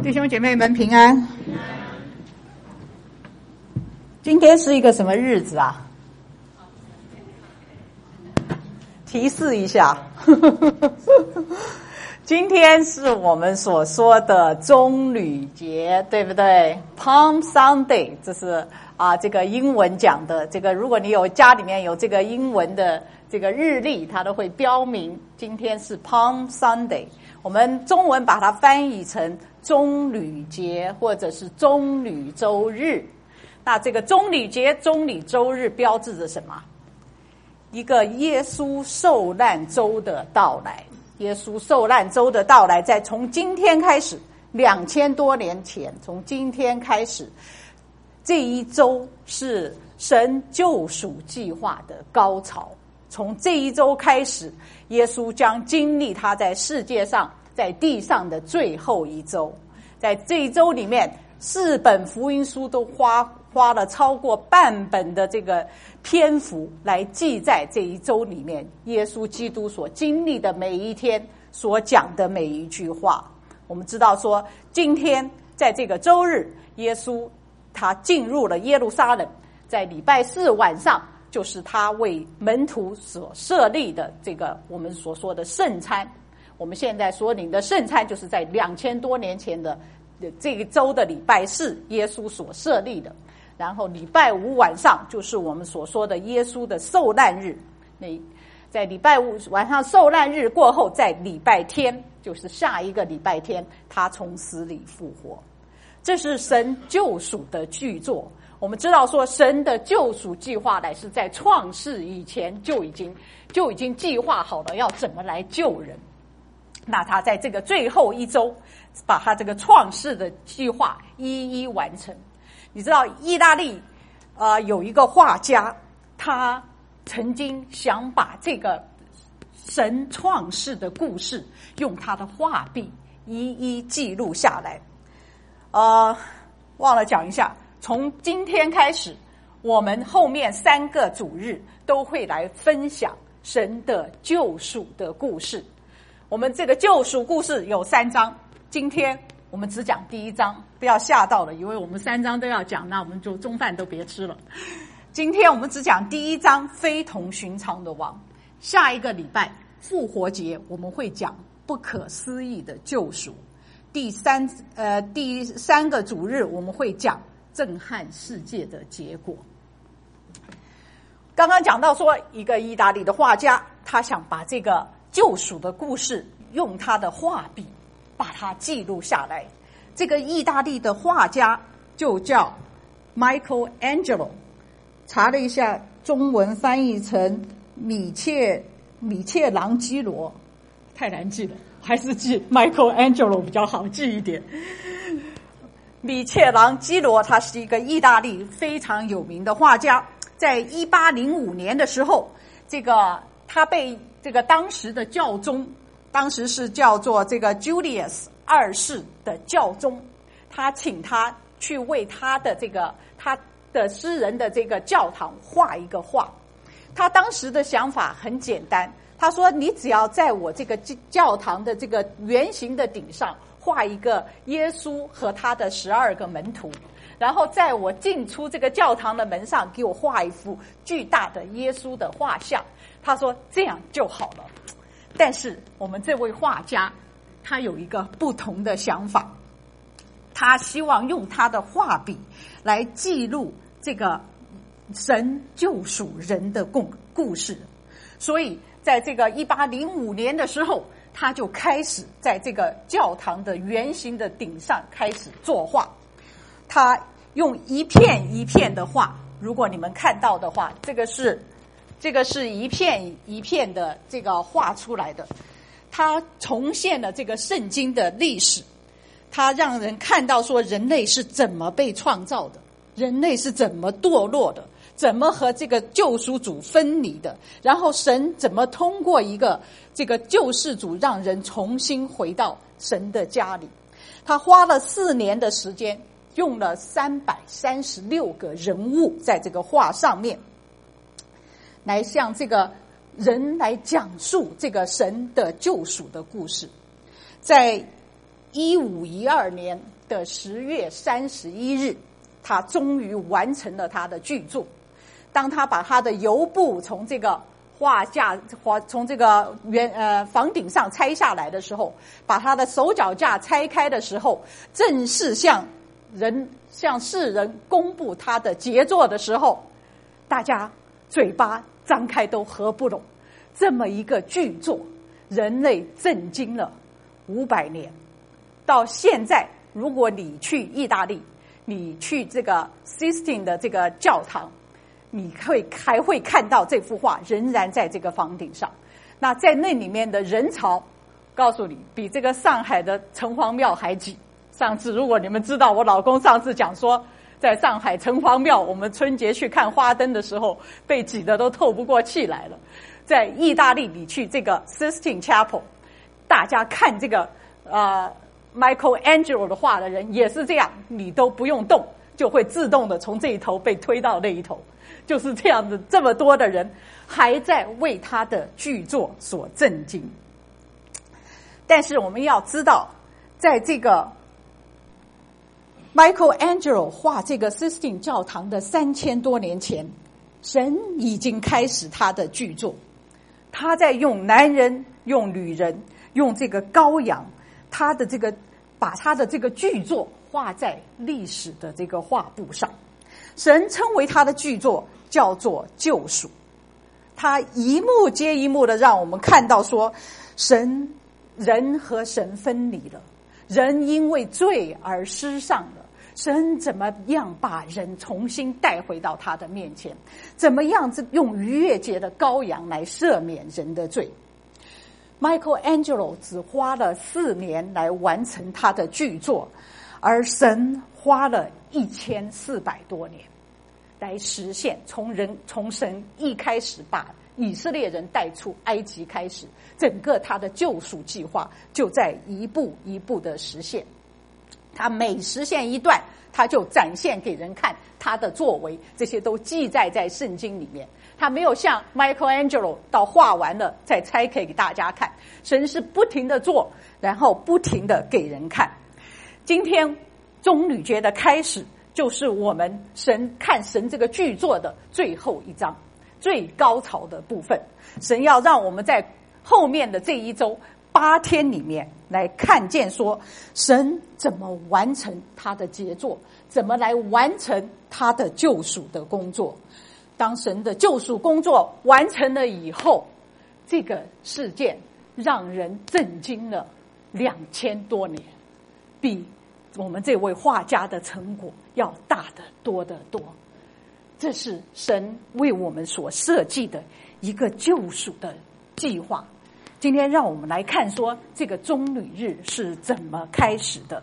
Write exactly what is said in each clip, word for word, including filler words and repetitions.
弟兄姐妹们平安。今天是一个什么日子啊？提示一下今天是我们所说的棕榈节，对不对？ Palm Sunday， 这是啊这个英文讲的。这个如果你有家里面有这个英文的这个日历，它都会标明今天是 Palm Sunday。我们中文把它翻译成棕榈节或者是棕榈周日。那这个棕榈节、棕榈周日标志着什么？一个耶稣受难周的到来。耶稣受难周的到来，在从今天开始，两千多年前，从今天开始，这一周是神救赎计划的高潮。从这一周开始，耶稣将经历他在世界上、在地上的最后一周。在这一周里面，四本福音书都花花了超过半本的这个篇幅来记载这一周里面耶稣基督所经历的每一天，所讲的每一句话。我们知道说，今天在这个周日，耶稣他进入了耶路撒冷，在礼拜四晚上，就是他为门徒所设立的这个我们所说的圣餐。我们现在所领的圣餐，就是在两千多年前的这一周的礼拜四，耶稣所设立的。然后礼拜五晚上就是我们所说的耶稣的受难日。那在礼拜五晚上受难日过后，在礼拜天，就是下一个礼拜天，他从死里复活。这是神救赎的巨作。我们知道说，神的救赎计划乃是在创世以前就已经就已经计划好了要怎么来救人。那他在这个最后一周，把他这个创世的计划一一完成。你知道意大利呃有一个画家，他曾经想把这个神创世的故事用他的画笔一一记录下来。呃忘了讲一下，从今天开始，我们后面三个主日都会来分享神的救赎的故事。我们这个救赎故事有三章，今天我们只讲第一章，不要吓到了，以为我们三章都要讲，那我们就中饭都别吃了。今天我们只讲第一章，非同寻常的王。下一个礼拜复活节，我们会讲不可思议的救赎。第三呃第三个主日，我们会讲震撼世界的结果。刚刚讲到说，一个意大利的画家，他想把这个救赎的故事用他的画笔把它记录下来。这个意大利的画家就叫 Michelangelo， 查了一下，中文翻译成米切米切朗基罗，太难记了，还是记 Michelangelo 比较好记一点。米切朗基罗他是一个意大利非常有名的画家，在一八零五年的时候，这个他被这个当时的教宗，当时是叫做这个 Julius 二世的教宗，他请他去为他的这个他的私人的这个教堂画一个画。他当时的想法很简单，他说你只要在我这个教堂的这个圆形的顶上画一个耶稣和他的十二个门徒，然后在我进出这个教堂的门上给我画一幅巨大的耶稣的画像。他说这样就好了。但是我们这位画家他有一个不同的想法，他希望用他的画笔来记录这个神救赎人的故事。所以在这个一八零五年的时候，他就开始在这个教堂的圆形的顶上开始作画。他用一片一片的画，如果你们看到的话，这个是这个是一片一片的这个画出来的。他重现了这个圣经的历史，他让人看到说人类是怎么被创造的，人类是怎么堕落的，怎么和这个救赎主分离的，然后神怎么通过一个这个救世主让人重新回到神的家里。他花了四年的时间，用了三百三十六个人物在这个画上面，来向这个人来讲述这个神的救赎的故事。在一五一二年， 的十月三十一日，他终于完成了他的巨作。当他把他的油布从这个画架从这个圆呃房顶上拆下来的时候，把他的手脚架拆开的时候，正式向人向世人公布他的杰作的时候，大家嘴巴张开都合不拢。这么一个巨作，人类震惊了五百年。到现在，如果你去意大利，你去这个 Sistine 的这个教堂，你会还会看到这幅画仍然在这个房顶上。那在那里面的人潮，告诉你比这个上海的城隍庙还挤。上次如果你们知道，我老公上次讲说，在上海城隍庙我们春节去看花灯的时候，被挤得都透不过气来了。在意大利，你去这个 Sistine Chapel， 大家看这个呃 Michelangelo 的画的人也是这样，你都不用动，就会自动的从这一头被推到那一头，就是这样的。这么多的人还在为他的巨作所震惊。但是我们要知道，在这个 Michelangelo 画这个 Sistine 教堂的三千多年前，神已经开始他的巨作。他在用男人、用女人、用这个羔羊，他的这个把他的这个巨作画在历史的这个画布上。神称为他的巨作叫做救赎。他一幕接一幕的让我们看到说，神人和神分离了，人因为罪而失丧了。神怎么样把人重新带回到他的面前？怎么样子用逾越节的羔羊来赦免人的罪？ Michelangelo 只花了四年来完成他的巨作，而神花了一千四百多年来实现，从人从神一开始把以色列人带出埃及开始，整个他的救赎计划就在一步一步的实现。他每实现一段，他就展现给人看他的作为，这些都记载在圣经里面。他没有像 Michelangelo 到画完了再拆给大家看，神是不停的做，然后不停的给人看。今天棕榈节的开始，就是我们神看神这个巨作的最后一章，最高潮的部分。神要让我们在后面的这一周八天里面来看见说，神怎么完成他的杰作，怎么来完成他的救赎的工作。当神的救赎工作完成了以后，这个事件让人震惊了两千多年，比我们这位画家的成果要大得多得多。这是神为我们所设计的一个救赎的计划。今天让我们来看说，这个棕榈日是怎么开始的。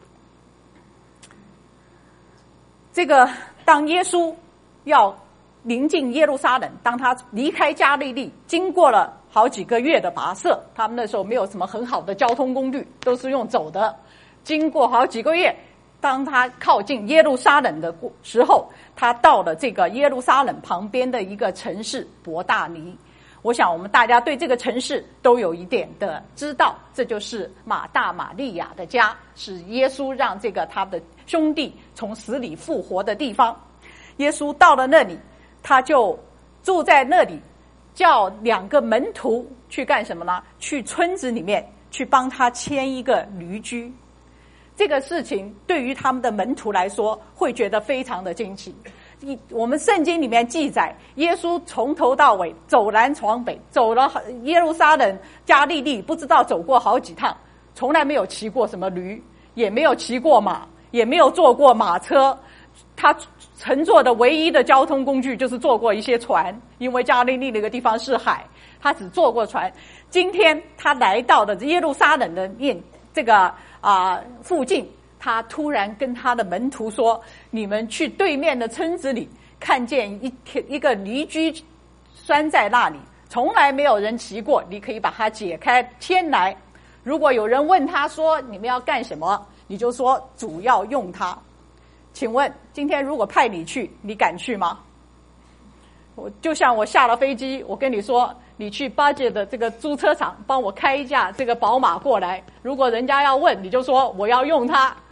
这个当耶稣要临近耶路撒冷，当他离开加利利，经过了好几个月的跋涉，他们那时候没有什么很好的交通工具，都是用走的。经过好几个月，当他靠近耶路撒冷的时候，他到了这个耶路撒冷旁边的一个城市伯大尼。我想我们大家对这个城市都有一点的知道，这就是马大马利亚的家，是耶稣让这个他的兄弟从死里复活的地方。耶稣到了那里，他就住在那里，叫两个门徒去干什么呢？去村子里面去帮他牵一个驴驹。这个事情对于他们的门徒来说会觉得非常的惊奇。我们圣经里面记载，耶稣从头到尾走南闯北，走了耶路撒冷、加利利，不知道走过好几趟，从来没有骑过什么驴，也没有骑过马，也没有坐过马车。他乘坐的唯一的交通工具就是坐过一些船，因为加利利那个地方是海，他只坐过船。今天他来到了耶路撒冷的面这个啊、呃、附近，他突然跟他的门徒说，你们去对面的村子里看见一一个驴驹拴在那里，从来没有人骑过，你可以把它解开牵来。如果有人问他说你们要干什么，你就说主要用它。请问今天如果派你去，你敢去吗？我就像我下了飞机，我跟你说你去巴结的这个租车厂帮我开一架这个宝马过来，如果人家要问，你就说我要用它。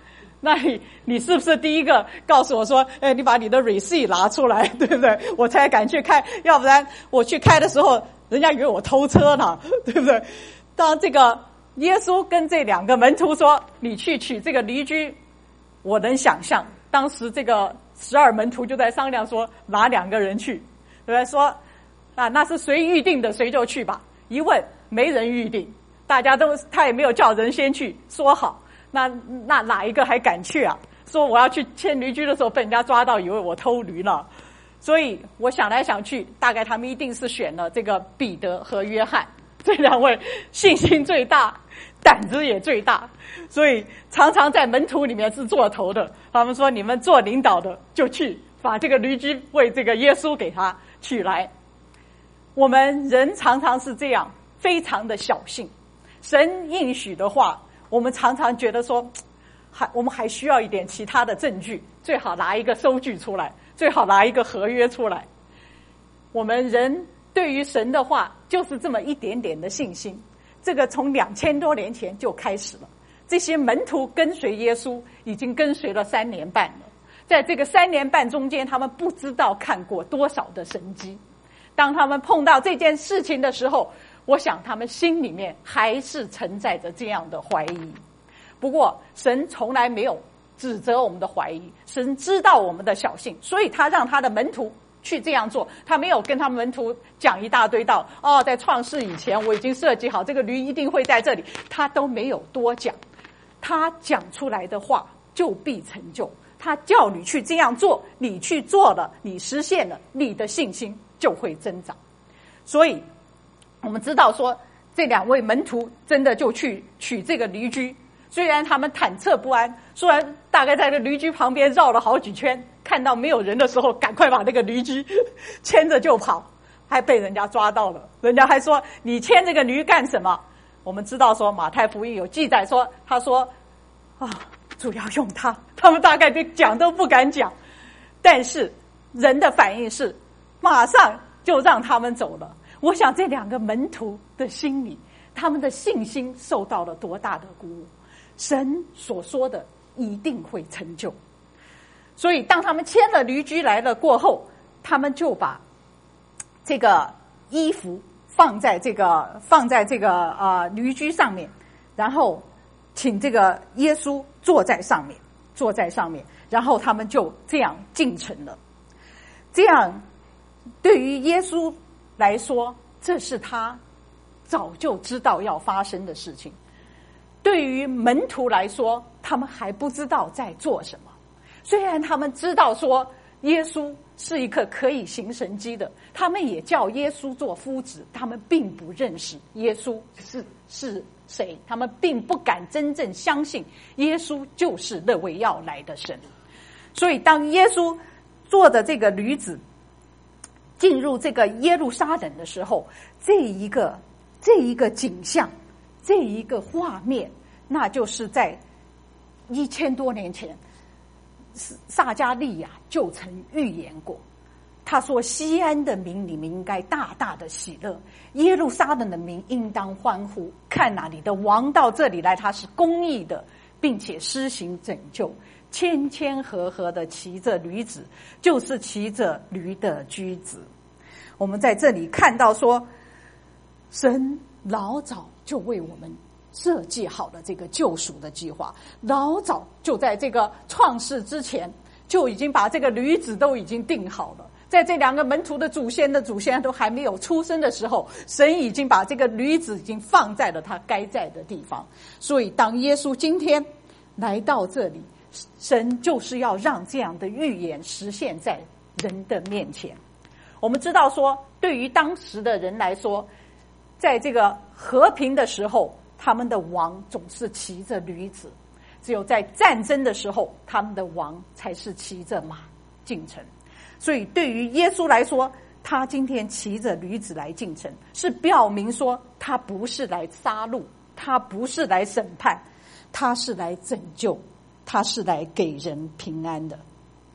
那你你是不是第一个告诉我说，哎，你把你的 receipt 拿出来，对不对？我才敢去开，要不然我去开的时候，人家以为我偷车呢，对不对？当这个耶稣跟这两个门徒说，你去取这个驴驹，我能想象当时这个十二门徒就在商量说哪两个人去，对不对？说啊，那是谁预定的谁就去吧。一问没人预定，大家都他也没有叫人先去说好。那那哪一个还敢去啊？说我要去牵驴驹的时候被人家抓到，以为我偷驴了。所以我想来想去，大概他们一定是选了这个彼得和约翰这两位，信心最大，胆子也最大，所以常常在门徒里面是做头的。他们说你们做领导的就去把这个驴驹为这个耶稣给他取来。我们人常常是这样，非常的小心。神应许的话，我们常常觉得说，还我们还需要一点其他的证据，最好拿一个收据出来，最好拿一个合约出来。我们人对于神的话就是这么一点点的信心，这个从两千多年前就开始了。这些门徒跟随耶稣已经跟随了三年半了，在这个三年半中间，他们不知道看过多少的神迹。当他们碰到这件事情的时候，我想他们心里面还是承载着这样的怀疑。不过神从来没有指责我们的怀疑，神知道我们的小信，所以他让他的门徒去这样做。他没有跟他们门徒讲一大堆道，哦，在创世以前我已经设计好这个驴一定会在这里，他都没有多讲。他讲出来的话就必成就，他叫你去这样做，你去做了，你实现了，你的信心就会增长。所以我们知道说，这两位门徒真的就去取这个驴驹，虽然他们忐忑不安，虽然大概在这驴驹旁边绕了好几圈，看到没有人的时候赶快把那个驴驹牵着就跑，还被人家抓到了。人家还说你牵这个驴干什么？我们知道说马太福音有记载说，他说啊，主要用它，他们大概就讲都不敢讲。但是人的反应是马上就让他们走了。我想这两个门徒的心里，他们的信心受到了多大的鼓舞，神所说的一定会成就。所以当他们牵了驴驹来了过后，他们就把这个衣服放在这个放在这个呃驴驹上面，然后请这个耶稣坐在上面，坐在上面，然后他们就这样进城了。这样对于耶稣来说，这是他早就知道要发生的事情。对于门徒来说，他们还不知道在做什么。虽然他们知道说耶稣是一个可以行神迹的，他们也叫耶稣做夫子，他们并不认识耶稣是是谁，他们并不敢真正相信耶稣就是那位要来的神。所以当耶稣坐的这个驴子进入这个耶路撒冷的时候，这一个这一个景象，这一个画面，那就是在一千多年前撒迦利亚就曾预言过。他说西安的民你们应该大大的喜乐，耶路撒冷的民应当欢呼，看哪，你的王到这里来，他是公义的，并且施行拯救，谦谦和和的骑着驴子，就是骑着驴的驹子。我们在这里看到说，神老早就为我们设计好了这个救赎的计划，老早就在这个创世之前就已经把这个驴子都已经定好了。在这两个门徒的祖先的祖先都还没有出生的时候，神已经把这个驴子已经放在了他该在的地方。所以当耶稣今天来到这里，神就是要让这样的预言实现在人的面前。我们知道说，对于当时的人来说，在这个和平的时候，他们的王总是骑着驴子，只有在战争的时候，他们的王才是骑着马进城。所以对于耶稣来说，他今天骑着驴子来进城，是表明说他不是来杀戮，他不是来审判，他是来拯救，他是来给人平安的。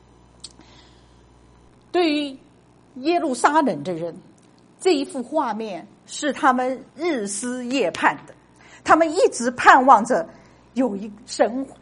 对于耶路撒冷的人，这一幅画面是他们日思夜盼的，他们一直盼望着有一神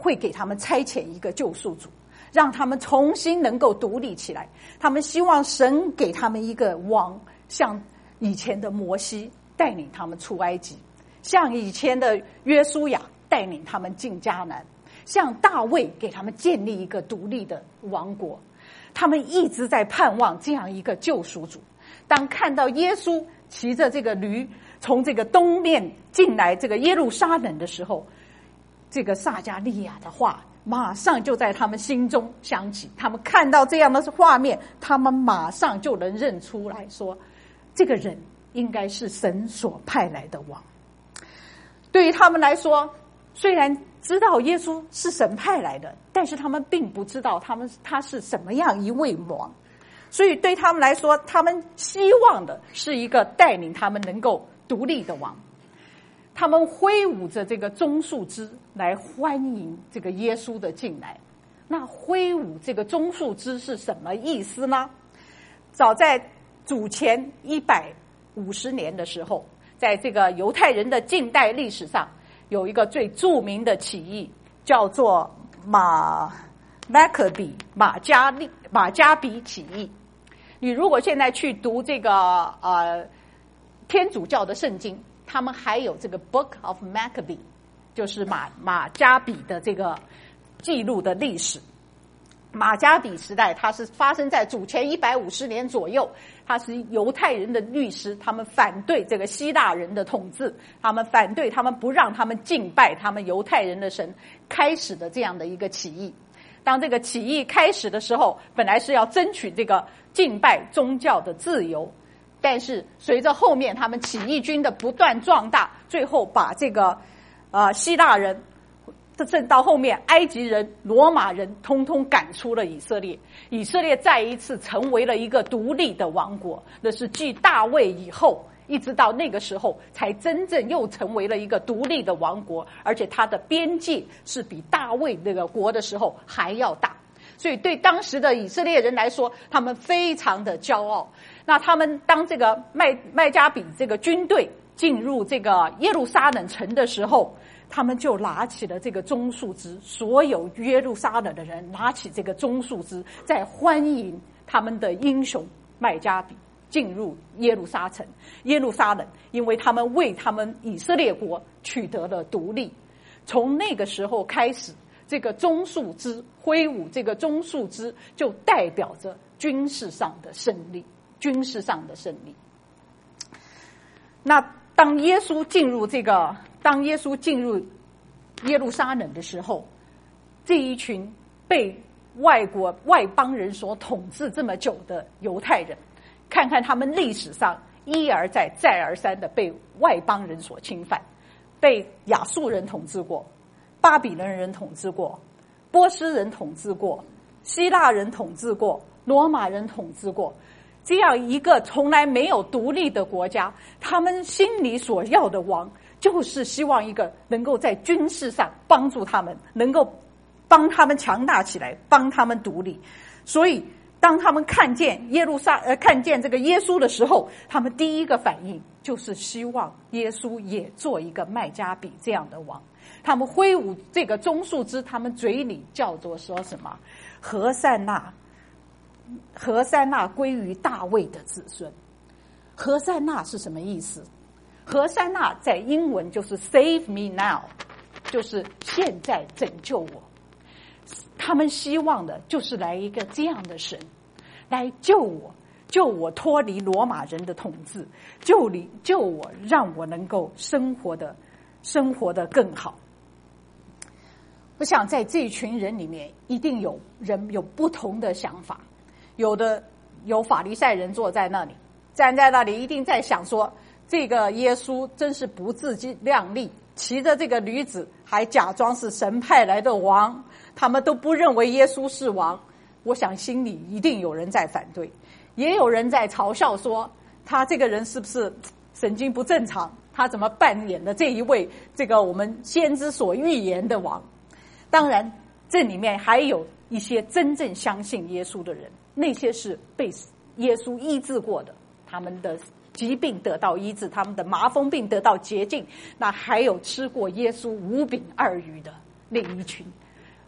会给他们差遣一个救赎主，让他们重新能够独立起来。他们希望神给他们一个王，像以前的摩西带领他们出埃及，像以前的约书亚带领他们进迦南，像大卫给他们建立一个独立的王国。他们一直在盼望这样一个救赎主。当看到耶稣骑着这个驴从这个东面进来这个耶路撒冷的时候，这个撒迦利亚的话马上就在他们心中响起。他们看到这样的画面，他们马上就能认出来说，这个人应该是神所派来的王。对于他们来说，虽然知道耶稣是神派来的，但是他们并不知道他们他是什么样一位王。所以对他们来说，他们希望的是一个带领他们能够独立的王。他们挥舞着这个棕树枝来欢迎这个耶稣的进来。那挥舞这个棕树枝是什么意思呢？早在主前一百五十年的时候，在这个犹太人的近代历史上，有一个最著名的起义，叫做马马可比马加利马加比起义。你如果现在去读这个呃天主教的圣经，他们还有这个 Book of Maccabee， 就是马马加比的这个记录的历史。马加比时代，它是发生在主前一百五十年左右。他是犹太人的律师，他们反对这个希腊人的统治，他们反对他们不让他们敬拜他们犹太人的神开始的这样的一个起义。当这个起义开始的时候，本来是要争取这个敬拜宗教的自由，但是随着后面他们起义军的不断壮大，最后把这个呃希腊人，正到后面埃及人、罗马人通通赶出了以色列。以色列再一次成为了一个独立的王国，那是继大卫以后，一直到那个时候才真正又成为了一个独立的王国，而且它的边界是比大卫那个国的时候还要大。所以对当时的以色列人来说，他们非常的骄傲。那他们当这个麦麦加比这个军队进入这个耶路撒冷城的时候，他们就拿起了这个棕树枝，所有耶路撒冷的人拿起这个棕树枝，在欢迎他们的英雄麦加比进入耶路撒城耶路撒冷，因为他们为他们以色列国取得了独立。从那个时候开始，这个棕树枝挥舞这个棕树枝就代表着军事上的胜利，军事上的胜利。那当耶稣进入这个当耶稣进入耶路撒冷的时候，这一群被外国外邦人所统治这么久的犹太人，看看他们历史上一而再再而三的被外邦人所侵犯，被亚述人统治过，巴比伦人统治过，波斯人统治过，希腊人统治过，罗马人统治过。这样一个从来没有独立的国家，他们心里所要的王，就是希望一个能够在军事上帮助他们，能够帮他们强大起来，帮他们独立。所以当他们看见耶路撒呃看见这个耶稣的时候，他们第一个反应就是希望耶稣也做一个麦加比这样的王。他们挥舞这个棕树枝，他们嘴里叫做说什么？何塞纳，何塞纳归于大卫的子孙。何塞纳是什么意思？何塞纳在英文就是 save me now， 就是现在拯救我。他们希望的就是来一个这样的神，来救我，救我脱离罗马人的统治，救离救我，让我能够生活的生活的更好。我想在这一群人里面，一定有人有不同的想法。有的有法利赛人坐在那里，站在那里一定在想说，这个耶稣真是不自量力，骑着这个驴子还假装是神派来的王，他们都不认为耶稣是王。我想心里一定有人在反对，也有人在嘲笑说，他这个人是不是神经不正常，他怎么扮演了这一位这个我们先知所预言的王。当然这里面还有一些真正相信耶稣的人，那些是被耶稣医治过的，他们的疾病得到医治，他们的麻风病得到洁净。那还有吃过耶稣五饼二鱼的那一群，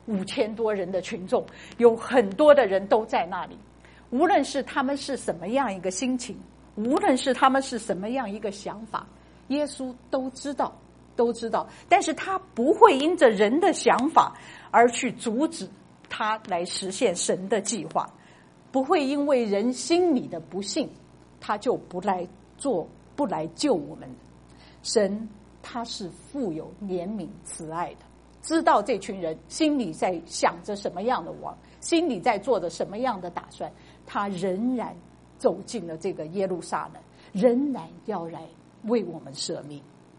五千多人的群众，有很多的人都在那里。无论是他们是什么样一个心情，无论是他们是什么样一个想法，耶稣都知道，都知道。但是他不会因着人的想法而去阻止他来实现神的计划，不会因为人心里的不信，他就不来做，不来救我们。神他是富有怜悯慈爱的，知道这群人心里在想着什么样的王，心里在做着什么样的打算，他仍然走进了这个耶路撒冷，仍然要来为我们舍命。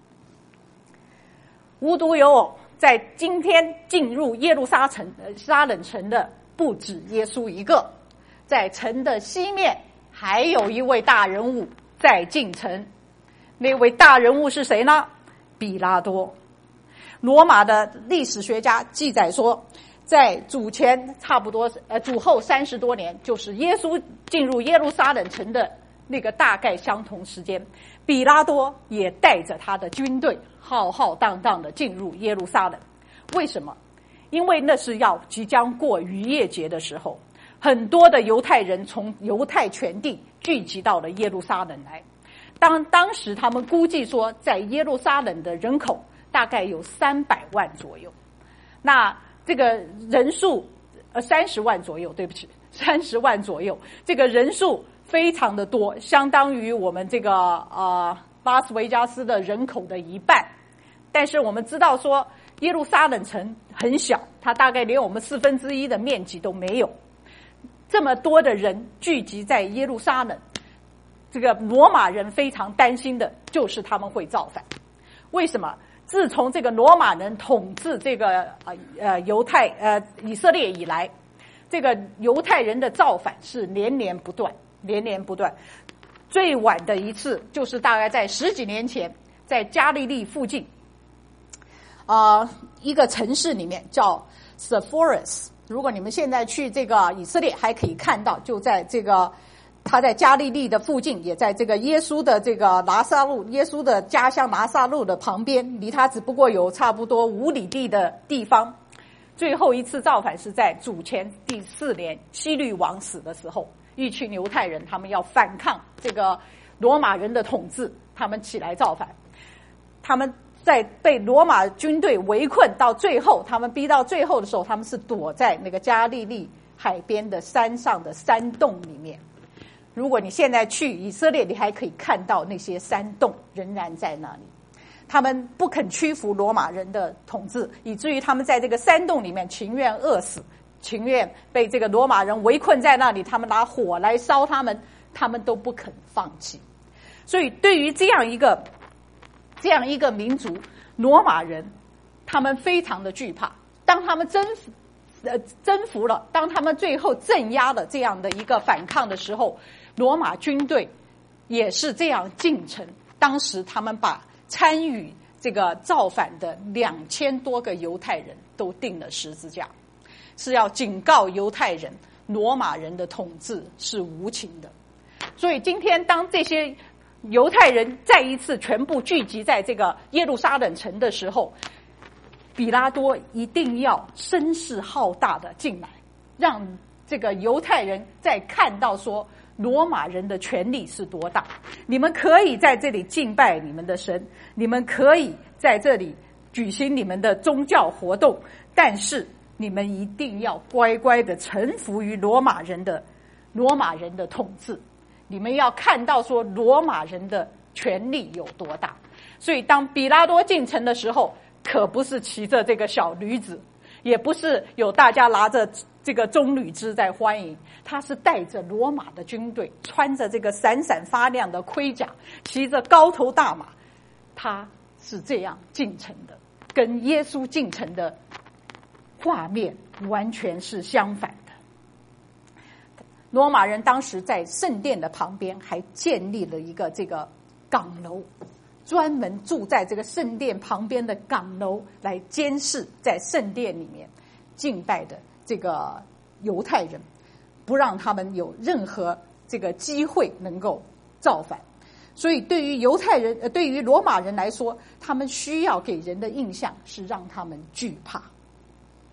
无独有偶，在今天进入耶路撒城撒冷城的不止耶稣一个，在城的西面还有一位大人物在进城。那位大人物是谁呢？比拉多。罗马的历史学家记载说，在主前差不多呃主后三十多年，就是耶稣进入耶路撒冷城的那个大概相同时间，比拉多也带着他的军队浩浩荡荡的进入耶路撒冷。为什么？因为那是要即将过逾越节的时候，很多的犹太人从犹太全地聚集到了耶路撒冷来。当当时他们估计说，在耶路撒冷的人口大概有三百万左右。那这个人数呃三十万左右，对不起，三十万左右，这个人数非常的多，相当于我们这个呃拉斯维加斯的人口的一半。但是我们知道说，耶路撒冷城很小，它大概连我们四分之一的面积都没有。这么多的人聚集在耶路撒冷，这个罗马人非常担心的就是他们会造反。为什么？自从这个罗马人统治这个呃呃犹太呃以色列以来，这个犹太人的造反是连连不断，连连不断。最晚的一次就是大概在十几年前，在加利利附近，啊、呃、一个城市里面叫 Sepphoris。如果你们现在去这个以色列，还可以看到，就在这个。他在加利利的附近，也在这个耶稣的这个拿撒路，耶稣的家乡拿撒路的旁边，离他只不过有差不多五里地的地方。最后一次造反是在主前第四年，希律王死的时候，一群犹太人他们要反抗这个罗马人的统治，他们起来造反。他们在被罗马军队围困到最后，他们逼到最后的时候，他们是躲在那个加利利海边的山上的山洞里面。如果你现在去以色列，你还可以看到那些山洞仍然在那里。他们不肯屈服罗马人的统治，以至于他们在这个山洞里面情愿饿死，情愿被这个罗马人围困在那里，他们拿火来烧他们，他们都不肯放弃。所以对于这样一个这样一个民族，罗马人他们非常的惧怕。当他们征服呃征服了，当他们最后镇压了这样的一个反抗的时候，罗马军队也是这样进城。当时他们把参与这个造反的两千多个犹太人都钉了十字架，是要警告犹太人，罗马人的统治是无情的。所以今天当这些犹太人再一次全部聚集在这个耶路撒冷城的时候，比拉多一定要声势浩大的进来，让这个犹太人在看到说罗马人的权力是多大，你们可以在这里敬拜你们的神，你们可以在这里举行你们的宗教活动，但是你们一定要乖乖的臣服于罗马人的罗马人的统治。你们要看到说罗马人的权力有多大。所以当比拉多进城的时候，可不是骑着这个小驴子，也不是有大家拿着这个棕榈枝在欢迎，他是带着罗马的军队，穿着这个闪闪发亮的盔甲，骑着高头大马，他是这样进城的，跟耶稣进城的画面完全是相反的。罗马人当时在圣殿的旁边还建立了一个这个岗楼，专门住在这个圣殿旁边的岗楼来监视在圣殿里面敬拜的这个犹太人，不让他们有任何这个机会能够造反。所以对于犹太人呃，对于罗马人来说，他们需要给人的印象是让他们惧怕，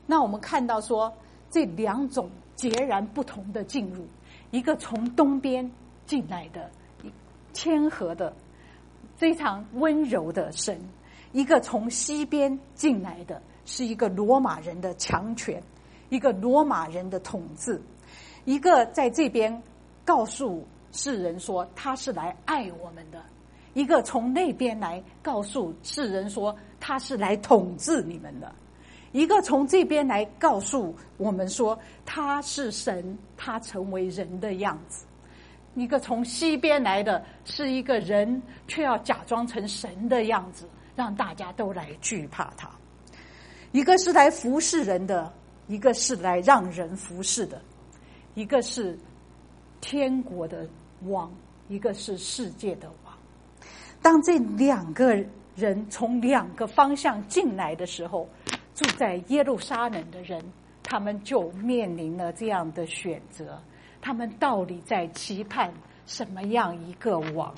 那我们看到说这两种截然不同的进入，一个从东边进来的谦和的非常温柔的神，一个从西边进来的是一个罗马人的强权，一个罗马人的统治，一个在这边告诉世人说他是来爱我们的，一个从那边来告诉世人说他是来统治你们的，一个从这边来告诉我们说他是神，他成为人的样子，一个从西边来的是一个人，却要假装成神的样子，让大家都来惧怕他。一个是来服侍人的，一个是来让人服侍的，一个是天国的王，一个是世界的王。当这两个人从两个方向进来的时候，住在耶路撒冷的人，他们就面临了这样的选择，他们到底在期盼什么样一个王？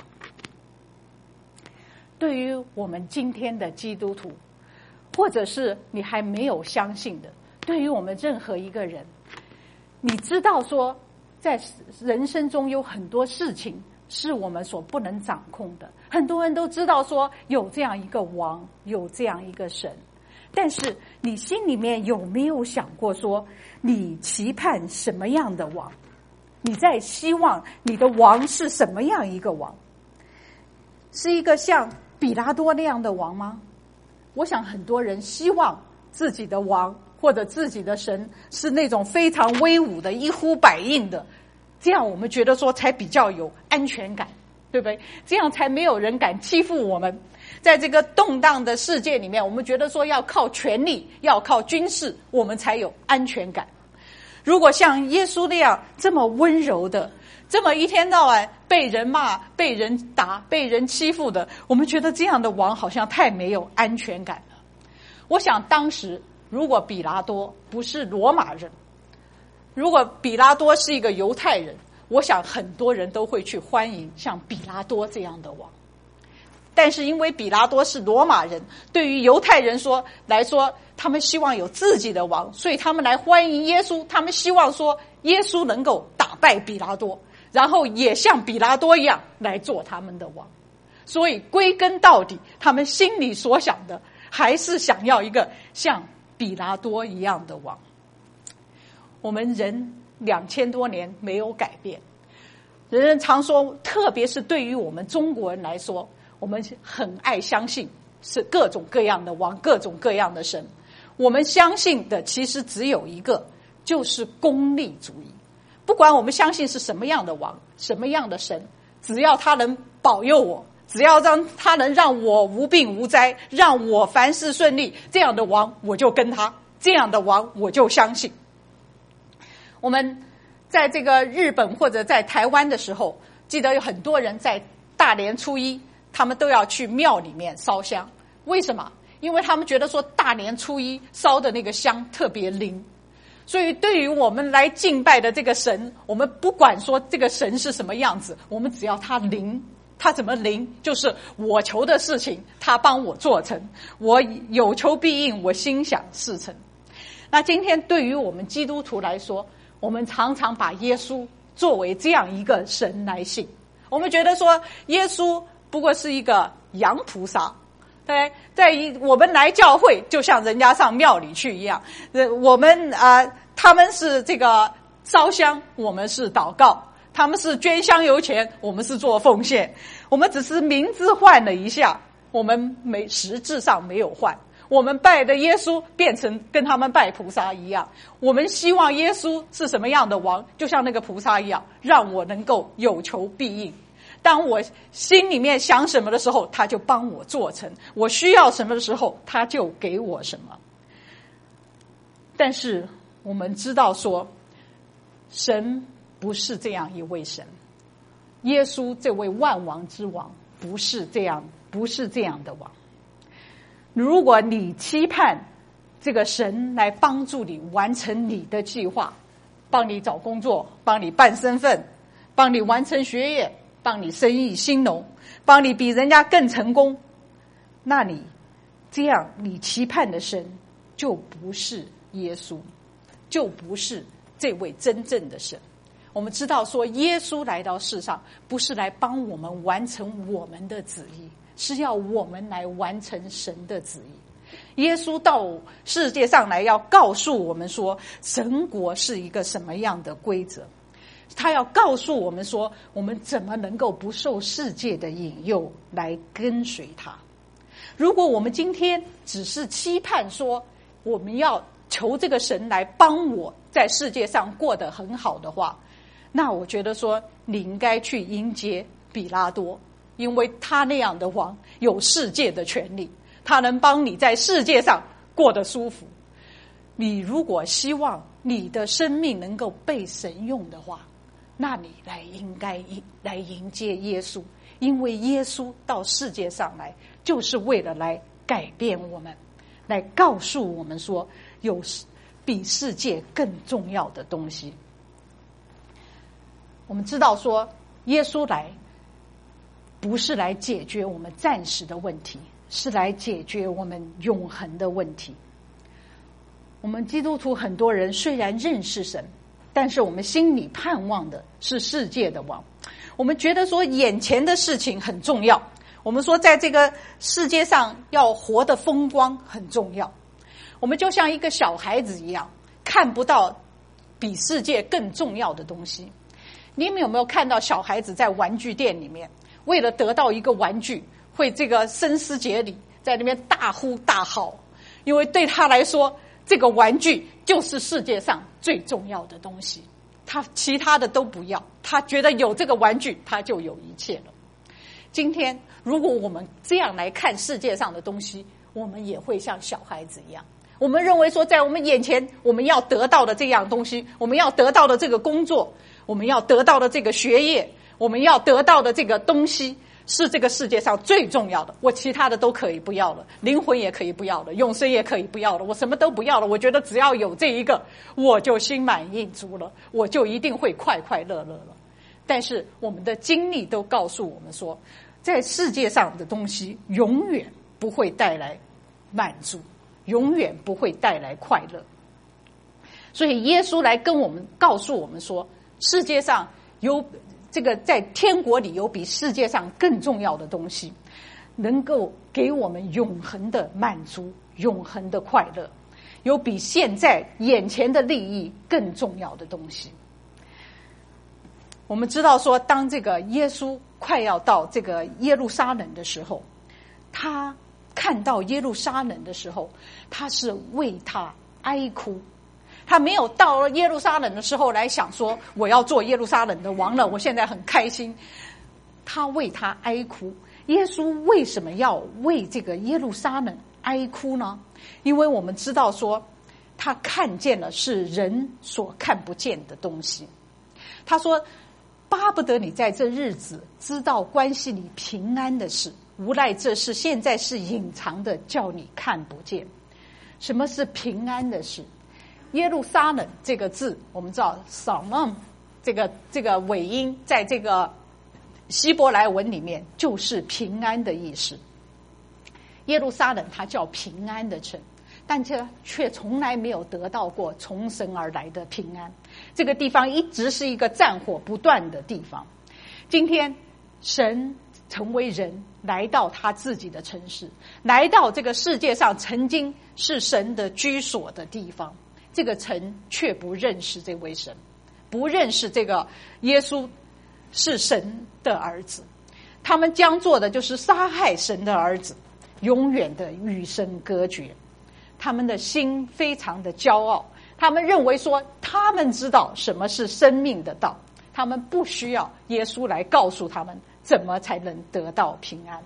对于我们今天的基督徒，或者是你还没有相信的，对于我们任何一个人，你知道说在人生中有很多事情是我们所不能掌控的，很多人都知道说有这样一个王，有这样一个神，但是你心里面有没有想过说你期盼什么样的王？你在希望你的王是什么样一个王？是一个像比拉多那样的王吗？我想很多人希望自己的王或者自己的神是那种非常威武的，一呼百应的，这样我们觉得说才比较有安全感，对不对？这样才没有人敢欺负我们。在这个动荡的世界里面，我们觉得说要靠权力，要靠军事，我们才有安全感。如果像耶稣那样这么温柔的，这么一天到晚被人骂、被人打、被人欺负的，我们觉得这样的王好像太没有安全感了。我想当时如果比拉多不是罗马人，如果比拉多是一个犹太人，我想很多人都会去欢迎像比拉多这样的王。但是因为比拉多是罗马人，对于犹太人说来说，他们希望有自己的王，所以他们来欢迎耶稣，他们希望说耶稣能够打败比拉多，然后也像比拉多一样来做他们的王。所以归根到底，他们心里所想的还是想要一个像比拉多一样的王。我们人两千多年没有改变，人人常说，特别是对于我们中国人来说，我们很爱相信是各种各样的王，各种各样的神。我们相信的其实只有一个，就是功利主义。不管我们相信是什么样的王，什么样的神，只要他能保佑我，只要让他能让我无病无灾，让我凡事顺利，这样的王我就跟他，这样的王我就相信。我们在这个日本或者在台湾的时候，记得有很多人在大年初一他们都要去庙里面烧香。为什么？因为他们觉得说大年初一烧的那个香特别灵。所以对于我们来敬拜的这个神，我们不管说这个神是什么样子，我们只要他灵，他怎么灵？就是我求的事情他帮我做成，我有求必应，我心想事成。那今天对于我们基督徒来说，我们常常把耶稣作为这样一个神来信。我们觉得说耶稣不过是一个洋菩萨，对，在我们来教会就像人家上庙里去一样，我们啊、呃，他们是这个烧香，我们是祷告，他们是捐香油钱，我们是做奉献，我们只是名字换了一下，我们没实质上没有换。我们拜的耶稣变成跟他们拜菩萨一样，我们希望耶稣是什么样的王，就像那个菩萨一样，让我能够有求必应。当我心里面想什么的时候，他就帮我做成，我需要什么的时候，他就给我什么。但是我们知道说，神不是这样一位神，耶稣这位万王之王不是这样，不是这样的王。如果你期盼这个神来帮助你完成你的计划，帮你找工作，帮你办身份，帮你完成学业，帮你生意兴隆，帮你比人家更成功，那你这样你期盼的神就不是耶稣，就不是这位真正的神。我们知道说，耶稣来到世上不是来帮我们完成我们的旨意，是要我们来完成神的旨意。耶稣到世界上来，要告诉我们说，神国是一个什么样的规则。他要告诉我们说，我们怎么能够不受世界的引诱来跟随他。如果我们今天只是期盼说，我们要求这个神来帮我在世界上过得很好的话，那我觉得说，你应该去迎接比拉多，因为他那样的王有世界的权利，他能帮你在世界上过得舒服。你如果希望你的生命能够被神用的话，那你来应该来迎接耶稣，因为耶稣到世界上来就是为了来改变我们，来告诉我们说，有比世界更重要的东西。我们知道说，耶稣来不是来解决我们暂时的问题，是来解决我们永恒的问题。我们基督徒很多人虽然认识神，但是我们心里盼望的是世界的王。我们觉得说眼前的事情很重要，我们说在这个世界上要活得风光很重要。我们就像一个小孩子一样，看不到比世界更重要的东西。你们有没有看到小孩子在玩具店里面，为了得到一个玩具，会这个声嘶竭力，在那边大呼大嚎，因为对他来说，这个玩具就是世界上最重要的东西，他其他的都不要，他觉得有这个玩具，他就有一切了。今天如果我们这样来看世界上的东西，我们也会像小孩子一样，我们认为说，在我们眼前我们要得到的这样东西，我们要得到的这个工作，我们要得到的这个学业，我们要得到的这个东西，是这个世界上最重要的。我其他的都可以不要了，灵魂也可以不要了，永生也可以不要了，我什么都不要了。我觉得只要有这一个，我就心满意足了，我就一定会快快乐乐了。但是我们的经历都告诉我们说，在世界上的东西永远不会带来满足，永远不会带来快乐。所以耶稣来跟我们告诉我们说，世界上有这个在天国里有比世界上更重要的东西，能够给我们永恒的满足，永恒的快乐，有比现在眼前的利益更重要的东西。我们知道说，当这个耶稣快要到这个耶路撒冷的时候，他看到耶路撒冷的时候，他是为他哀哭。他没有到了耶路撒冷的时候来想说，我要做耶路撒冷的王了，我现在很开心。他为他哀哭。耶稣为什么要为这个耶路撒冷哀哭呢？因为我们知道说，他看见了是人所看不见的东西。他说，巴不得你在这日子知道关系你平安的事，无奈这事现在是隐藏的，叫你看不见。什么是平安的事？耶路撒冷这个字，我们知道 Salem 这个这个尾音，在这个希伯来文里面就是平安的意思。耶路撒冷它叫平安的城，但这却从来没有得到过从神而来的平安。这个地方一直是一个战火不断的地方。今天神成为人，来到他自己的城市，来到这个世界上曾经是神的居所的地方，这个城却不认识这位神，不认识这个耶稣是神的儿子。他们将做的就是杀害神的儿子，永远的与神隔绝。他们的心非常的骄傲，他们认为说他们知道什么是生命的道，他们不需要耶稣来告诉他们怎么才能得到平安。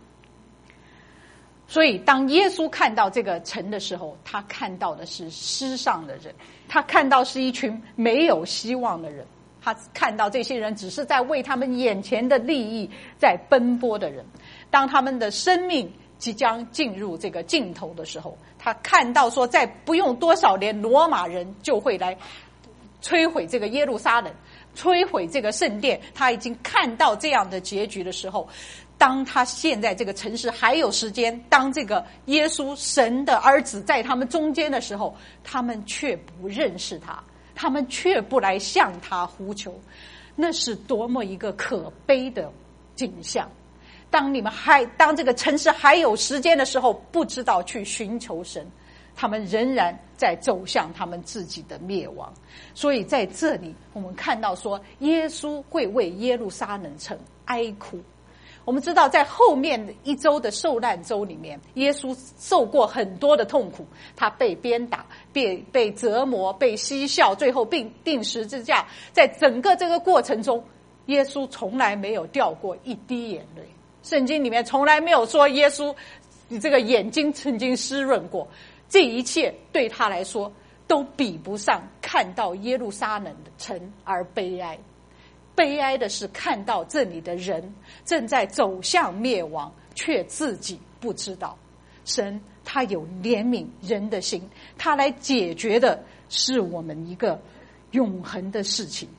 所以当耶稣看到这个城的时候，他看到的是失丧的人，他看到是一群没有希望的人，他看到这些人只是在为他们眼前的利益在奔波的人。当他们的生命即将进入这个尽头的时候，他看到说在不用多少年，罗马人就会来摧毁这个耶路撒冷， 摧毁这个圣殿，他已经看到这样的结局的时候，当他现在这个城市还有时间，当这个耶稣神的儿子在他们中间的时候，他们却不认识他，他们却不来向他呼求，那是多么一个可悲的景象。当你们还当这个城市还有时间的时候，不知道去寻求神，他们仍然在走向他们自己的灭亡。所以在这里我们看到说，耶稣会为耶路撒冷城哀哭。我们知道在后面一周的受难周里面，耶稣受过很多的痛苦，他被鞭打，被被折磨，被嬉笑，最后并钉十字架。在整个这个过程中，耶稣从来没有掉过一滴眼泪，圣经里面从来没有说耶稣你这个眼睛曾经湿润过。这一切对他来说都比不上看到耶路撒冷的城而悲哀。悲哀的是看到这里的人正在走向灭亡，却自己不知道。神他有怜悯人的心，他来解决的是我们一个永恒的事情。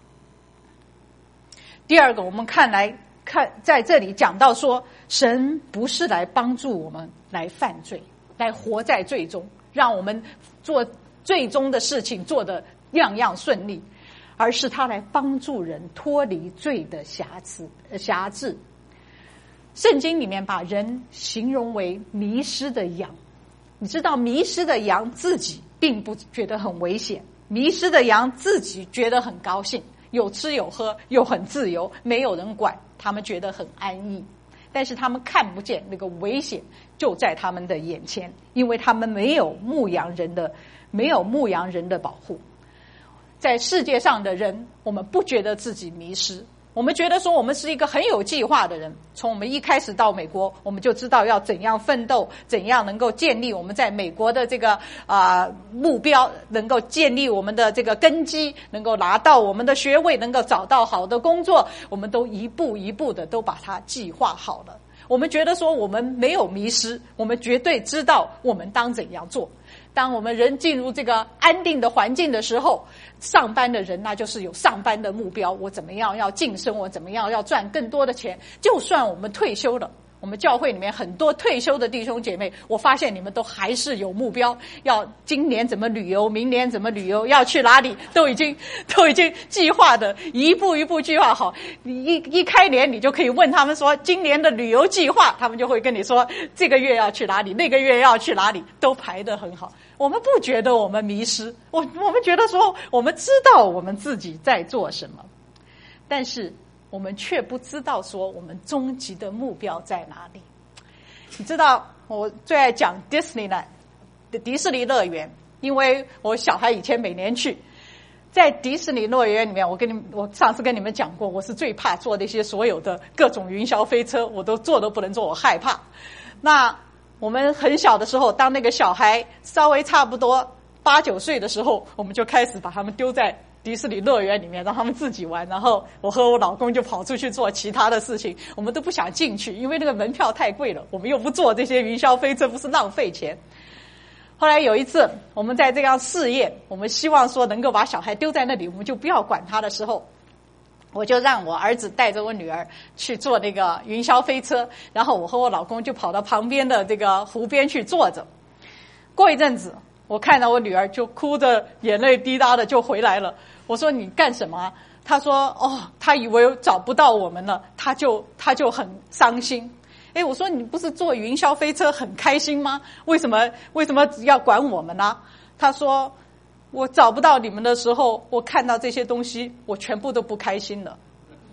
第二个，我们看来看在这里讲到说，神不是来帮助我们来犯罪，来活在罪中，让我们做最终的事情做得样样顺利，而是他来帮助人脱离罪的瑕疵辖制。圣经里面把人形容为迷失的羊，你知道迷失的羊自己并不觉得很危险，迷失的羊自己觉得很高兴，有吃有喝，又很自由，没有人管，他们觉得很安逸。但是他们看不见那个危险就在他们的眼前，因为他们没有牧羊人的没有牧羊人的保护。在世界上的人，我们不觉得自己迷失，我们觉得说我们是一个很有计划的人。从我们一开始到美国，我们就知道要怎样奋斗，怎样能够建立我们在美国的这个啊、呃、目标，能够建立我们的这个根基，能够拿到我们的学位，能够找到好的工作，我们都一步一步的都把它计划好了。我们觉得说我们没有迷失，我们绝对知道我们当怎样做。当我们人进入这个安定的环境的时候，上班的人那就是有上班的目标，我怎么样要晋升，我怎么样要赚更多的钱。就算我们退休了，我们教会里面很多退休的弟兄姐妹，我发现你们都还是有目标，要今年怎么旅游，明年怎么旅游，要去哪里，都已经都已经计划的一步一步计划好。你一一开年你就可以问他们说今年的旅游计划，他们就会跟你说这个月要去哪里，那个月要去哪里，都排得很好。我们不觉得我们迷失，我我们觉得说我们知道我们自己在做什么，但是我们却不知道说我们终极的目标在哪里。你知道我最爱讲 Disneyland 的迪士尼乐园，因为我小孩以前每年去，在迪士尼乐园里面，我跟你们我上次跟你们讲过，我是最怕坐那些所有的各种云霄飞车，我都坐都不能坐，我害怕。那我们很小的时候，当那个小孩稍微差不多八九岁的时候，我们就开始把他们丢在迪士尼乐园里面，让他们自己玩，然后我和我老公就跑出去做其他的事情，我们都不想进去，因为那个门票太贵了，我们又不坐这些云霄飞车，不是浪费钱。后来有一次我们在这样试验，我们希望说能够把小孩丢在那里，我们就不要管他的时候，我就让我儿子带着我女儿去坐那个云霄飞车，然后我和我老公就跑到旁边的这个湖边去坐着。过一阵子我看到我女儿就哭着眼泪滴答的就回来了，我说你干什么啊？她说哦，她以为找不到我们了，她就她就很伤心。诶，我说你不是坐云霄飞车很开心吗？为什么为什么要管我们呢？她说我找不到你们的时候，我看到这些东西我全部都不开心了。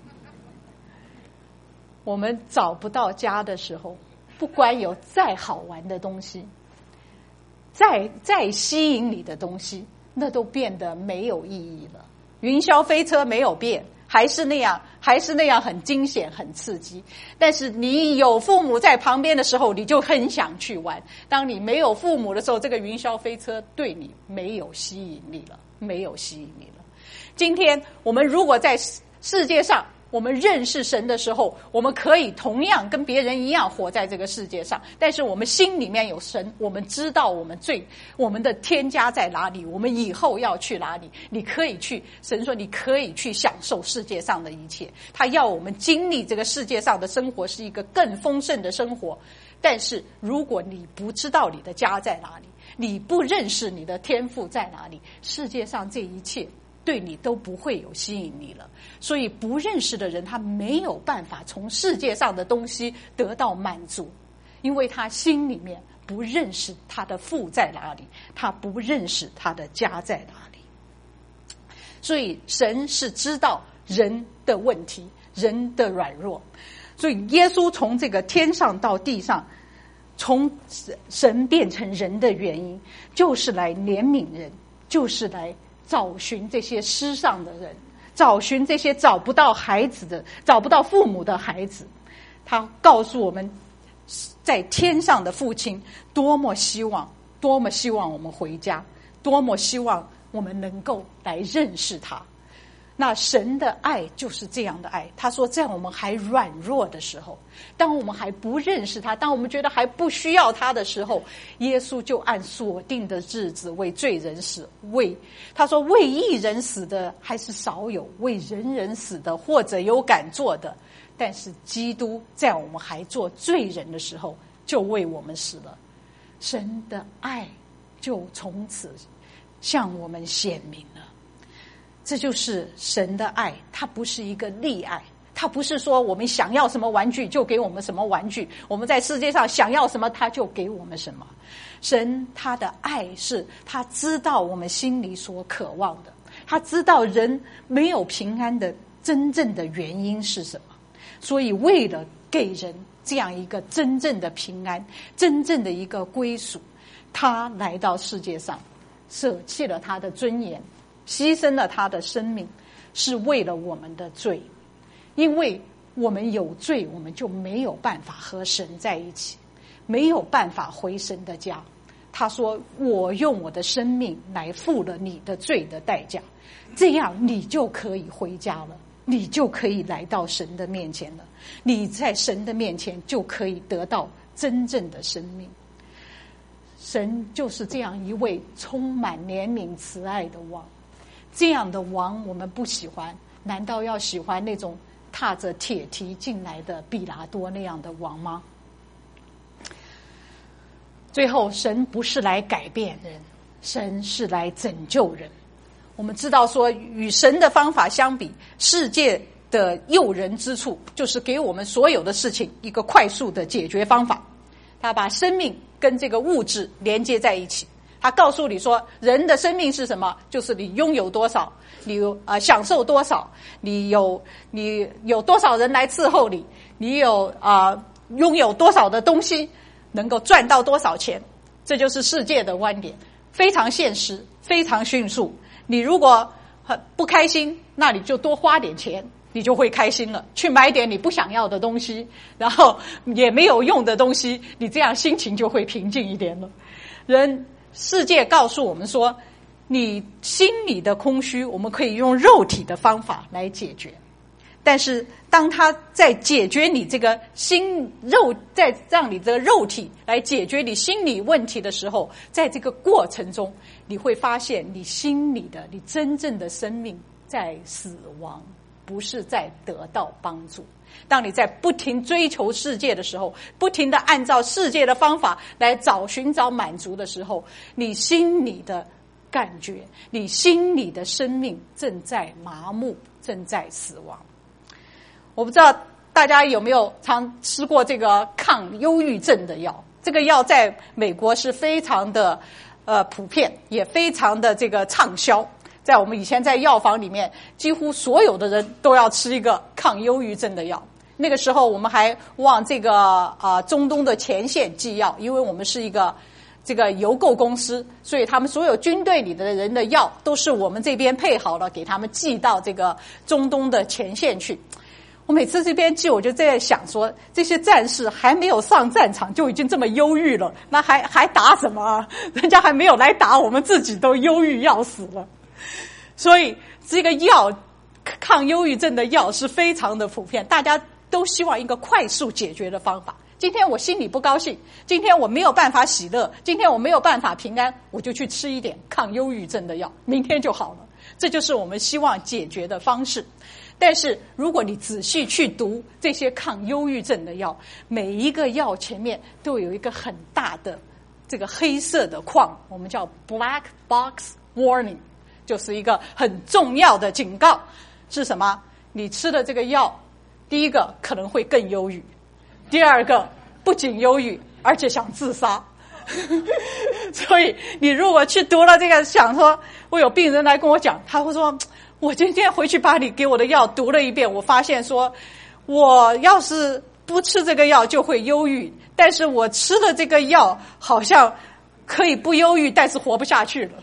我们找不到家的时候，不管有再好玩的东西，再再吸引你的东西，那都变得没有意义了。云霄飞车没有变，还是那样还是那样很惊险很刺激，但是你有父母在旁边的时候，你就很想去玩。当你没有父母的时候，这个云霄飞车对你没有吸引力了，没有吸引力了。今天我们如果在世界上我们认识神的时候，我们可以同样跟别人一样活在这个世界上，但是我们心里面有神，我们知道我们最我们的天家在哪里，我们以后要去哪里。你可以去，神说你可以去享受世界上的一切，他要我们经历这个世界上的生活是一个更丰盛的生活。但是如果你不知道你的家在哪里，你不认识你的天父在哪里，世界上这一切对你都不会有吸引力了。所以不认识的人，他没有办法从世界上的东西得到满足，因为他心里面不认识他的父在哪里，他不认识他的家在哪里。所以神是知道人的问题，人的软弱，所以耶稣从这个天上到地上，从神变成人的原因，就是来怜悯人，就是来找寻这些失丧的人，找寻这些找不到孩子的、找不到父母的孩子。他告诉我们，在天上的父亲多么希望，多么希望我们回家，多么希望我们能够来认识他。那神的爱就是这样的爱，他说在我们还软弱的时候，当我们还不认识他，当我们觉得还不需要他的时候，耶稣就按所定的日子为罪人死，为他说为义人死的还是少有，为人人死的或者有敢做的，但是基督在我们还做罪人的时候就为我们死了。神的爱就从此向我们显明了。这就是神的爱，它不是一个利爱，它不是说我们想要什么玩具就给我们什么玩具，我们在世界上想要什么他就给我们什么。神他的爱是他知道我们心里所渴望的，他知道人没有平安的真正的原因是什么，所以为了给人这样一个真正的平安，真正的一个归属，他来到世界上，舍弃了他的尊严，牺牲了他的生命，是为了我们的罪。因为我们有罪，我们就没有办法和神在一起，没有办法回神的家。他说我用我的生命来付了你的罪的代价，这样你就可以回家了，你就可以来到神的面前了，你在神的面前就可以得到真正的生命。神就是这样一位充满怜悯慈爱的王，这样的王我们不喜欢，难道要喜欢那种踏着铁蹄进来的比拉多那样的王吗？最后，神不是来改变人，神是来拯救人。我们知道说，与神的方法相比，世界的诱人之处就是给我们所有的事情一个快速的解决方法。他把生命跟这个物质连接在一起，他告诉你说，人的生命是什么？就是你拥有多少，你有呃享受多少，你有你有多少人来伺候你，你有啊、呃、拥有多少的东西，能够赚到多少钱。这就是世界的观点，非常现实，非常迅速。你如果很不开心，那你就多花点钱，你就会开心了，去买点你不想要的东西，然后也没有用的东西，你这样心情就会平静一点了。人世界告诉我们说，你心里的空虚我们可以用肉体的方法来解决，但是当他在解决你这个心肉，在让你这个肉体来解决你心理问题的时候，在这个过程中你会发现你心里的你真正的生命在死亡，不是在得到帮助。当你在不停追求世界的时候，不停地按照世界的方法来找寻找满足的时候，你心里的感觉，你心里的生命正在麻木，正在死亡。我不知道大家有没有常吃过这个抗忧郁症的药，这个药在美国是非常的呃普遍，也非常的这个畅销。在我们以前在药房里面，几乎所有的人都要吃一个抗忧郁症的药。那个时候我们还往这个啊、呃、中东的前线寄药，因为我们是一个这个邮购公司，所以他们所有军队里的人的药都是我们这边配好了，给他们寄到这个中东的前线去。我每次这边寄，我就在想说，这些战士还没有上战场就已经这么忧郁了，那还还打什么啊？人家还没有来打，我们自己都忧郁要死了。所以这个药抗忧郁症的药是非常的普遍，大家都希望一个快速解决的方法。今天我心里不高兴，今天我没有办法喜乐，今天我没有办法平安，我就去吃一点抗忧郁症的药，明天就好了。这就是我们希望解决的方式。但是如果你仔细去读这些抗忧郁症的药，每一个药前面都有一个很大的这个黑色的框，我们叫 black box warning， 就是一个很重要的警告。是什么？你吃的这个药，第一个可能会更忧郁，第二个不仅忧郁，而且想自杀。所以你如果去读了这个，想说我有病人来跟我讲，他会说我今天回去把你给我的药读了一遍，我发现说我要是不吃这个药就会忧郁，但是我吃了这个药好像可以不忧郁，但是活不下去了。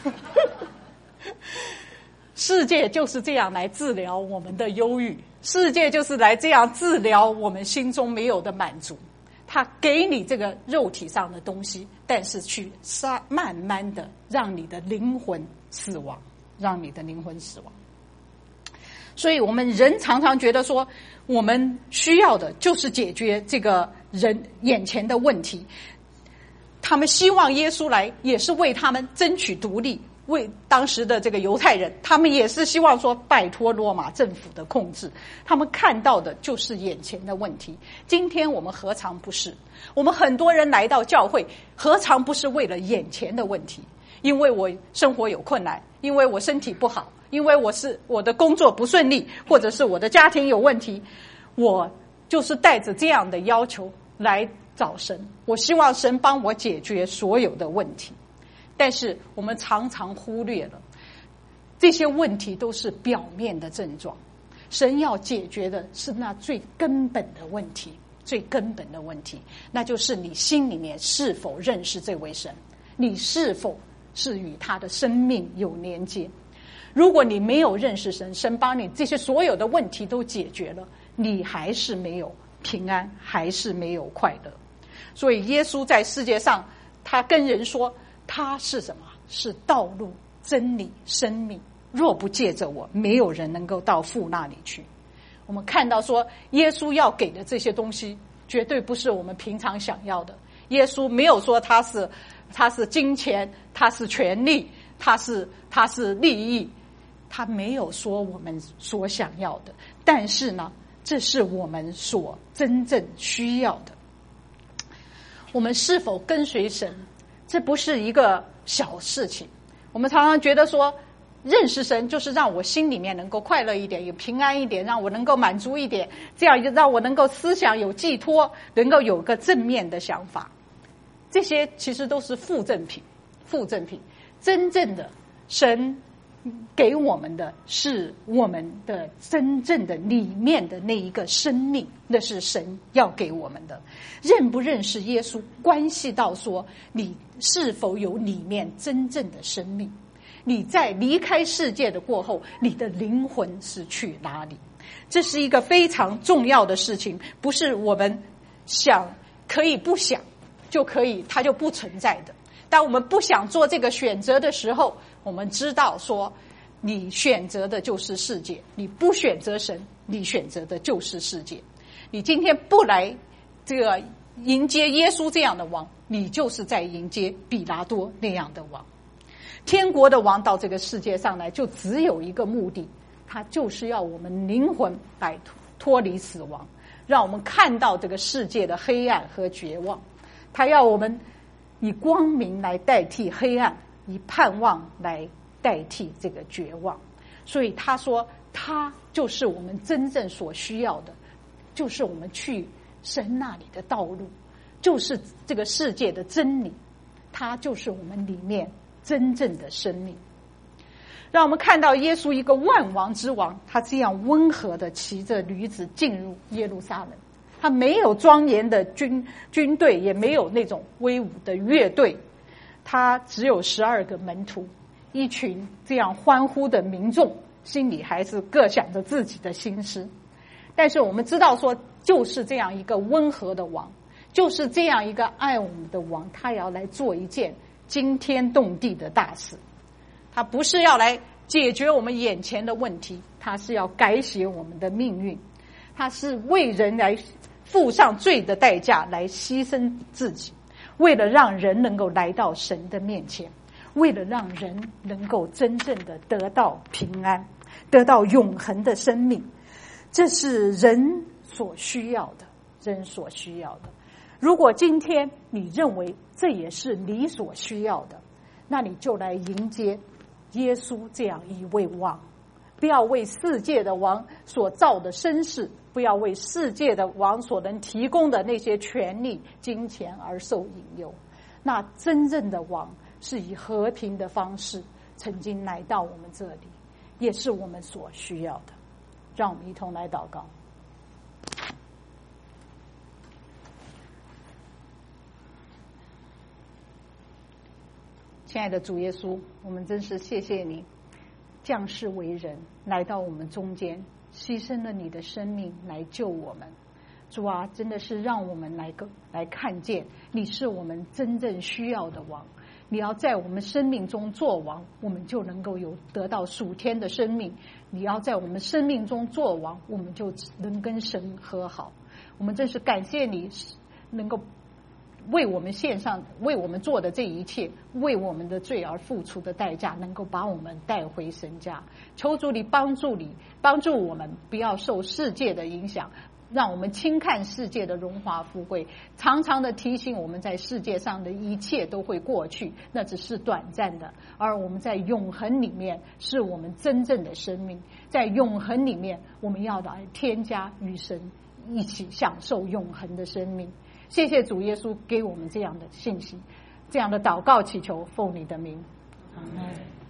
世界就是这样来治疗我们的忧郁，世界就是来这样治疗我们心中没有的满足。他给你这个肉体上的东西，但是去杀，慢慢的让你的灵魂死亡，让你的灵魂死亡。所以我们人常常觉得说，我们需要的就是解决这个人眼前的问题。他们希望耶稣来，也是为他们争取独立。为当时的这个犹太人，他们也是希望说拜托罗马政府的控制，他们看到的就是眼前的问题。今天我们何尝不是？我们很多人来到教会，何尝不是为了眼前的问题？因为我生活有困难，因为我身体不好，因为我是我的工作不顺利，或者是我的家庭有问题，我就是带着这样的要求来找神，我希望神帮我解决所有的问题。但是我们常常忽略了，这些问题都是表面的症状，神要解决的是那最根本的问题，最根本的问题，那就是你心里面是否认识这位神，你是否是与他的生命有连接。如果你没有认识神，神帮你这些所有的问题都解决了，你还是没有平安，还是没有快乐。所以耶稣在世界上，他跟人说，他是什么？是道路、真理、生命。若不借着我，没有人能够到父那里去。我们看到说，耶稣要给的这些东西，绝对不是我们平常想要的。耶稣没有说他是他是金钱，他是权力，他是他是利益，他没有说我们所想要的。但是呢，这是我们所真正需要的。我们是否跟随神？这不是一个小事情。我们常常觉得说，认识神就是让我心里面能够快乐一点，有平安一点，让我能够满足一点，这样让我能够思想有寄托，能够有个正面的想法。这些其实都是附赠品，附赠品。真正的神给我们的是我们的真正的里面的那一个生命，那是神要给我们的。认不认识耶稣，关系到说你是否有里面真正的生命。你在离开世界的过后，你的灵魂是去哪里？这是一个非常重要的事情，不是我们想可以不想就可以，它就不存在的。当我们不想做这个选择的时候，我们知道说，你选择的就是世界，你不选择神，你选择的就是世界。你今天不来这个迎接耶稣这样的王，你就是在迎接比拉多那样的王。天国的王到这个世界上来，就只有一个目的，他就是要我们灵魂来脱离死亡，让我们看到这个世界的黑暗和绝望。他要我们以光明来代替黑暗，以盼望来代替这个绝望。所以他说，他就是我们真正所需要的，就是我们去神那里的道路，就是这个世界的真理，他就是我们里面真正的生命。让我们看到耶稣一个万王之王，他这样温和的骑着驴子进入耶路撒冷，他没有庄严的军军队，也没有那种威武的乐队，他只有十二个门徒，一群这样欢呼的民众，心里还是各想着自己的心思。但是我们知道说，就是这样一个温和的王，就是这样一个爱我们的王，他也要来做一件惊天动地的大事。他不是要来解决我们眼前的问题， 他是要改写我们的命运，他是为人来付上罪的代价，来牺牲自己，为了让人能够来到神的面前，为了让人能够真正的得到平安，得到永恒的生命。这是人所需要的，人所需要的。如果今天你认为这也是你所需要的，那你就来迎接耶稣这样一位王。不要为世界的王所造的声势，不要为世界的王所能提供的那些权力、金钱而受引诱。那真正的王是以和平的方式曾经来到我们这里，也是我们所需要的。让我们一同来祷告。亲爱的主耶稣，我们真是谢谢你降世为人，来到我们中间，牺牲了你的生命来救我们。主啊，真的是让我们来个来看见你是我们真正需要的王。你要在我们生命中做王，我们就能够有得到属天的生命。你要在我们生命中做王，我们就能跟神和好。我们真是感谢你能够为我们献上，为我们做的这一切，为我们的罪而付出的代价，能够把我们带回神家。求主你帮助你，帮助我们不要受世界的影响，让我们轻看世界的荣华富贵，常常的提醒我们在世界上的一切都会过去，那只是短暂的，而我们在永恒里面是我们真正的生命。在永恒里面，我们要来添加与神一起享受永恒的生命。谢谢主耶稣给我们这样的信息，这样的祷告祈求，奉你的名，阿们。